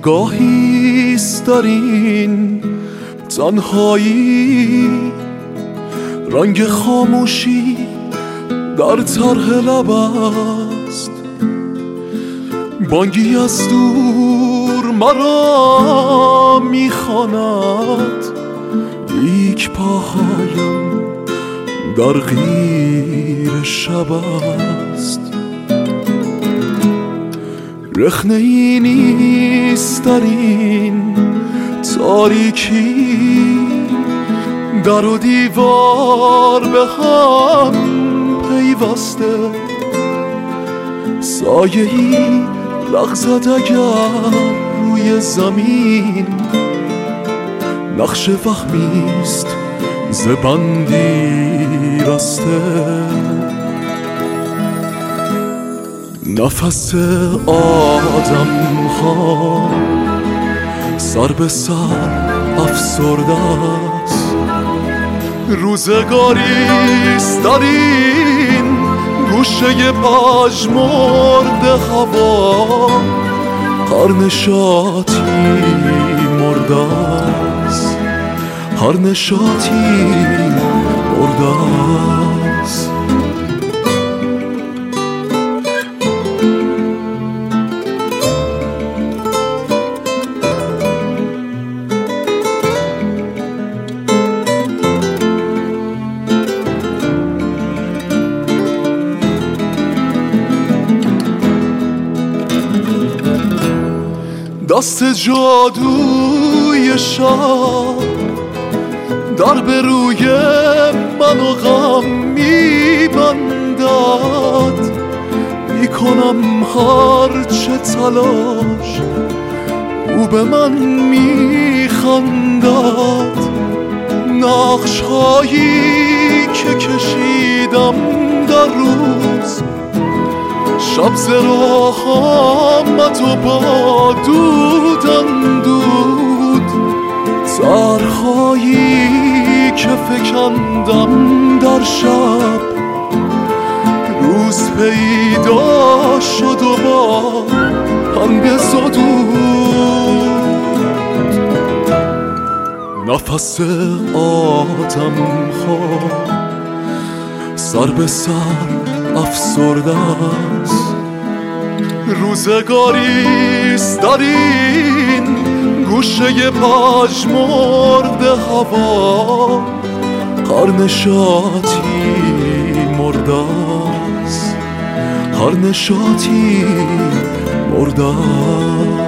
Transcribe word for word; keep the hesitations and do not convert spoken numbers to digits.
گاهیست در این تنهایی، رنگ خاموشی در طرح لب است. بانگی از دور مرا میخواند، لیک پاهایم در غیر شب است. رخنه ای نیست در این تاریکی، در و دیوار به هم پیوسته. سایه‌ای لغزد اگر روی زمین، نقش وهمیست ز بندی رسته. نفس آدم ها سر به سر افسرده است. روزگاریست در این گوشه پژمرده هوا، هر نشاطی مرده است، هر نشاطی مرده است. دست جادوی شب در به روی من و غم میبندد. میکنم هر چه تلاش، او به من میخندد. نقش هایی که کشیدم در روز، شب ز راه آمد و با دود اندود. طرح‌هایی که فکندم در شب، روز پیدا شد و با هم زدود. نفس آدم ها سر به سر افسرده است. روزگاریست در این گوشه پژمرده هوا، هر نشاطی مرده است، هر نشاطی مرده است.